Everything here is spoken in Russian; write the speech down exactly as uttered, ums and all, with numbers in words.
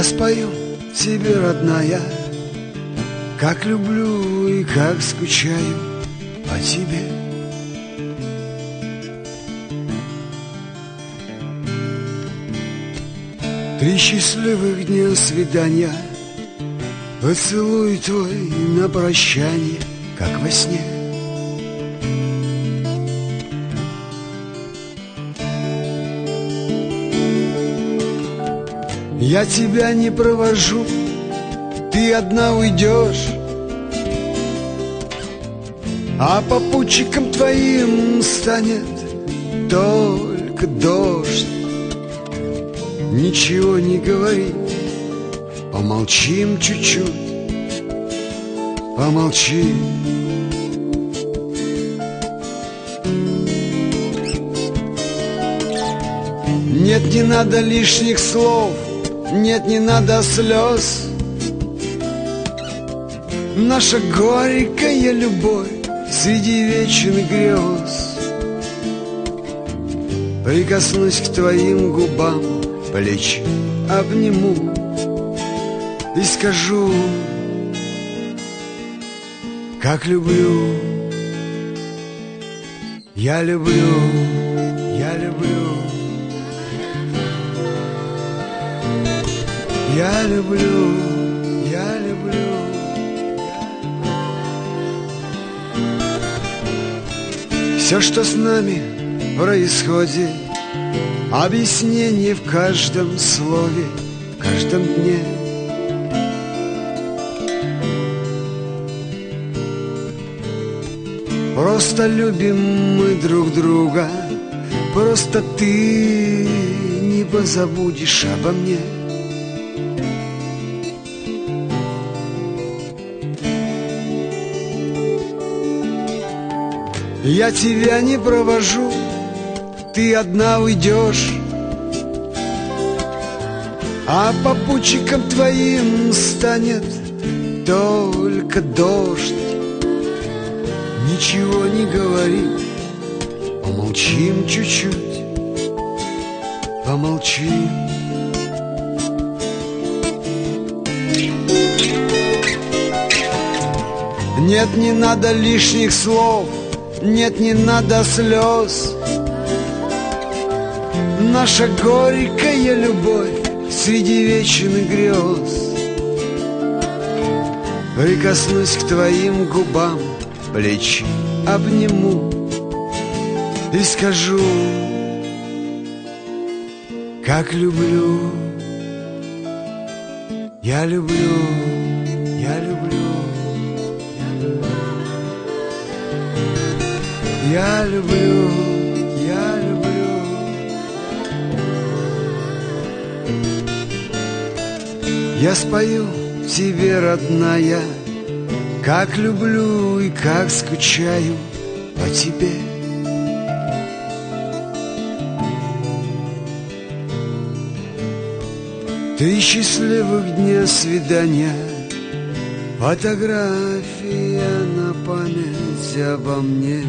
Я спою тебе, родная, как люблю и как скучаю по тебе. Три счастливых дня свидания, поцелуй твой на прощание, как во сне. Я тебя не провожу, ты одна уйдешь, а попутчиком твоим станет только дождь. Ничего не говори, помолчим чуть-чуть, помолчи. Нет, не надо лишних слов, нет, не надо слез. Наша горькая любовь среди вечных грез. Прикоснусь к твоим губам, плечи обниму и скажу, как люблю. Я люблю, я люблю, я люблю, я люблю. Все, что с нами происходит, объяснение в каждом слове, в каждом дне. Просто любим мы друг друга, просто ты не позабудешь обо мне. Я тебя не провожу, ты одна уйдешь, а попутчиком твоим станет только дождь. Ничего не говори, помолчим чуть-чуть, помолчим. Нет, не надо лишних слов, нет, не надо слез. Наша горькая любовь среди вечных грез. Прикоснусь к твоим губам, плечи обниму и скажу, как люблю. Я люблю, я люблю, я люблю, я люблю. Я спою тебе, родная, как люблю и как скучаю по тебе. Три счастливых дня свидания, фотография на память обо мне.